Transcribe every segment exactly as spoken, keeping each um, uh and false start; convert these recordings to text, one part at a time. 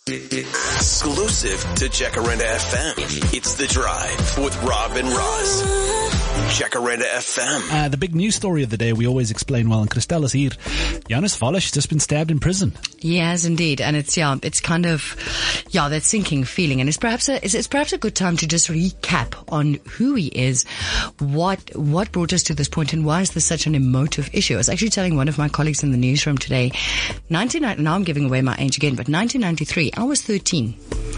Exclusive to Jacaranda F M. It's The Drive with Rob and Roz. Jacaranda F M. Uh, the big news story of the day we always explain well, and Christella's here. Janusz Wallach has just been stabbed in prison. He has indeed, and it's yeah, it's kind of yeah, that sinking feeling, and it's perhaps a it's, it's perhaps a good time to just recap on who he is, what what brought us to this point, and why is this such an emotive issue. I was actually telling one of my colleagues in the newsroom today, nineteen now I'm giving away my age again, but nineteen ninety-three, I was thirteen.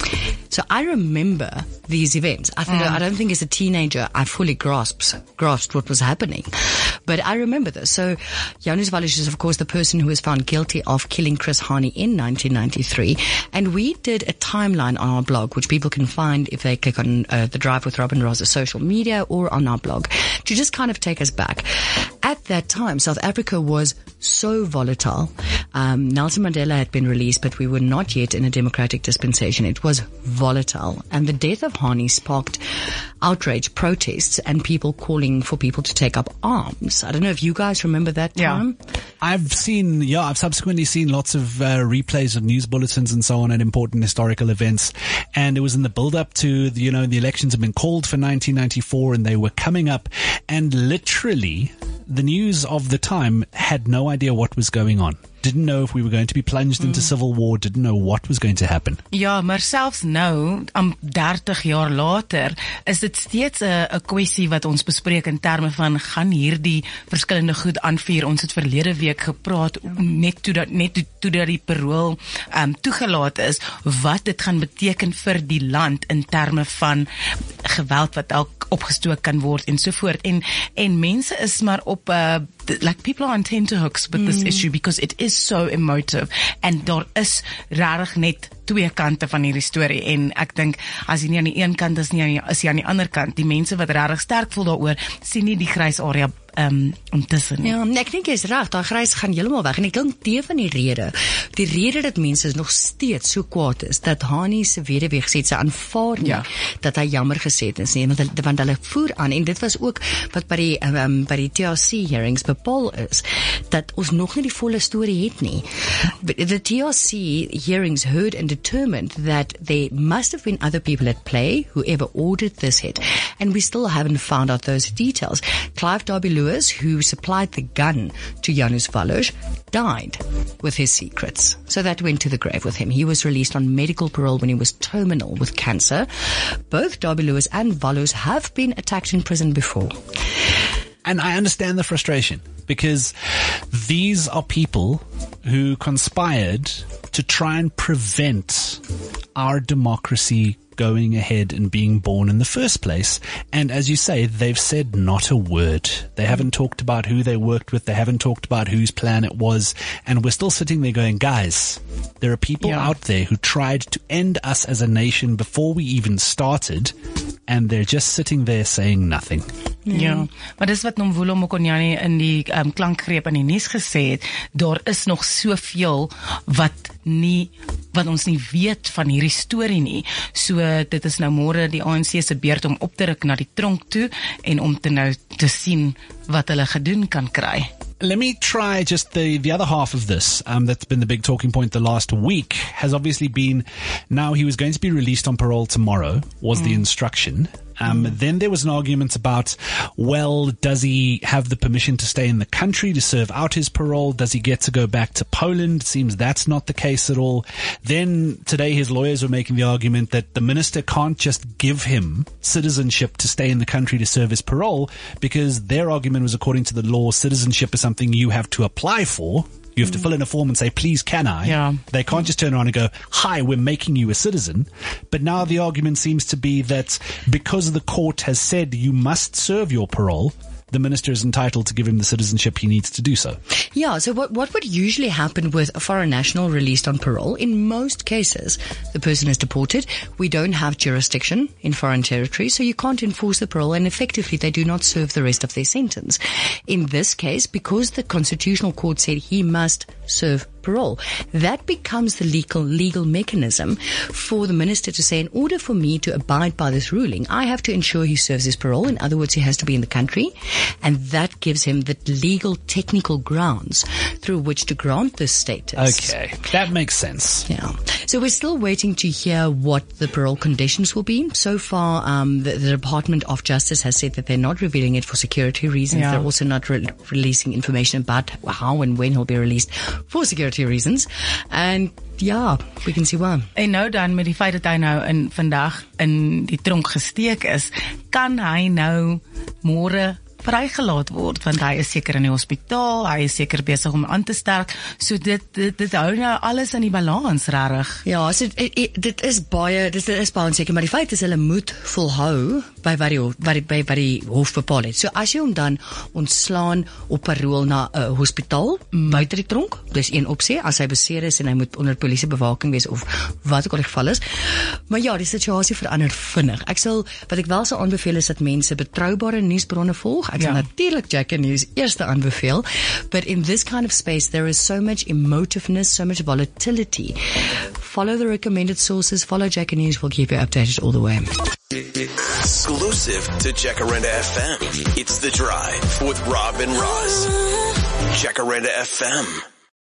So I remember these events. I think, mm. I don't think as a teenager I fully grasped, grasped what was happening. But I remember this. So Janusz Wallach is, of course, the person who was found guilty of killing Chris Hani in nineteen ninety-three. And we did a timeline on our blog, which people can find if they click on uh, The Drive with Rob and Roz's social media or on our blog, to just kind of take us back. At that time, South Africa was so volatile. Um, Nelson Mandela had been released, but we were not yet in a democratic dispensation. It was volatile. And the death of Hani sparked outrage, protests, and people calling for people to take up arms. I don't know if you guys remember that time. Yeah. I've seen, yeah, I've subsequently seen lots of uh, replays of news bulletins and so on at important historical events. And it was in the build-up to, the, you know, the elections had been called for nineteen ninety-four and they were coming up. And literally, the news of the time had no idea what was going on. Didn't know if we were going to be plunged into mm. civil war, didn't know what was going to happen. Ja, maar selfs nou, om dertig jaar later, is dit steeds 'n 'n kwessie wat ons bespreek in terme van gaan hierdie verskillende goed aanvuur. Ons het verlede week gepraat net toe dat net toe, toe dat die parol um, toegelaat is, wat dit gaan beteken vir die land in terme van geweld wat dalk opgestook kan word en so voort. En en mense is maar op uh, like people are on tenterhooks with mm. this issue because it is so emotive, en daar is rarig net twee kante van hierdie storie, en ek dink as jy nie aan die een kant is nie, is jy aan die ander kant. Die mense wat rarig sterk voel daaroor, sien nie die grys area um, intussen. Ja, ek dink jy is reg, daai grys gaan heeltemal weg, en ek dink die van die rede, die rede dat mense nog steeds so kwaad is, dat Hani se weduwee gesê het, sy aanvaar nie, ja. dat hy jammer gesê het is nie, want hulle, want hulle voer aan, en dit was ook wat by die, um, by die T R C hearings bepaal is, dat ons nog nie die volle storie het nie. But the T R C hearings heard and determined that there must have been other people at play, whoever ordered this hit, and we still haven't found out those details. Clive Derby-Lewis, who supplied the gun to Janusz Wallach, died with his secrets. So that went to the grave with him. He was released on medical parole when he was terminal with cancer. Both Derby-Lewis and Wallach have been attacked in prison before. And I understand the frustration, because these are people who conspired to try and prevent our democracy going ahead and being born in the first place. And as you say, they've said not a word. They haven't talked about who they worked with. They haven't talked about whose plan it was. And we're still sitting there going, guys, there are people yeah. out there who tried to end us as a nation before we even started, and they're just sitting there saying nothing. Ja, maar dis wat Nomvulo Mokonyane in die um, klankgreep in die nuus gesê het, daar is nog soveel wat nie, wat ons nie weet van hierdie storie nie. So dit is nou môre die A N C se beurt om op te ruk na die tronk toe en om te nou te sien wat hulle gedoen kan kry. Let me try just the, the other half of this. Um, that's been the big talking point the last week, has obviously been, now he was going to be released on parole tomorrow, was mm. the instruction. Um, mm. Then there was an argument about, well, does he have the permission to stay in the country to serve out his parole? Does he get to go back to Poland? Seems that's not the case at all. Then today his lawyers were making the argument that the minister can't just give him citizenship to stay in the country to serve his parole, because their argument was, according to the law, citizenship is something you have to apply for. You have to fill in a form and say, please, can I? Yeah. They can't just turn around and go, hi, we're making you a citizen. But now the argument seems to be that because the court has said you must serve your parole, the minister is entitled to give him the citizenship he needs to do so. Yeah, so what, what would usually happen with a foreign national released on parole? In most cases, the person is deported. We don't have jurisdiction in foreign territory, so you can't enforce the parole, and effectively they do not serve the rest of their sentence. In this case, because the Constitutional Court said he must serve parole. That becomes the legal legal mechanism for the minister to say, in order for me to abide by this ruling, I have to ensure he serves his parole. In other words, he has to be in the country, and that gives him the legal technical grounds through which to grant this status. Okay, that makes sense. Yeah. So we're still waiting to hear what the parole conditions will be. So far, um, the, the Department of Justice has said that they're not revealing it for security reasons. Yeah. They're also not re- releasing information about how and when he'll be released for security reasons. And ja, we can see why. En nou dan met die feit dat hy nou in vandag in die tronk gesteek is, kan hy nou môre vrygelaat word, want hy is seker in die hospitaal, hy is seker besig om aan te sterk, so dit, dit, dit hou nou alles in die balans, rarig. Ja, so dit, dit is baie, dit is baie onseker, maar die feit is hulle moet volhou by wat die, wat die, by wat die hof bepaal het. So as jy hom dan ontslaan op parol na 'n uh, hospitaal, mm. buite die tronk, dis een opsie, as hy beseer is en hy moet onder polisiebewaking wees of wat ook al die geval is. Maar ja, die situasie verander vinnig. Ek sal, wat ek wel sal aanbeveel is dat mense betroubare nuusbronne volg. Ek sal Ja. natuurlijk Jack and News eerste aanbeveel, but in this kind of space there is so much emotiveness, so much volatility. Follow the recommended sources, follow Jack and News, we'll keep you updated all the way. Exclusive to Jacaranda F M. It's The Drive with Rob and Roz. Jacaranda F M.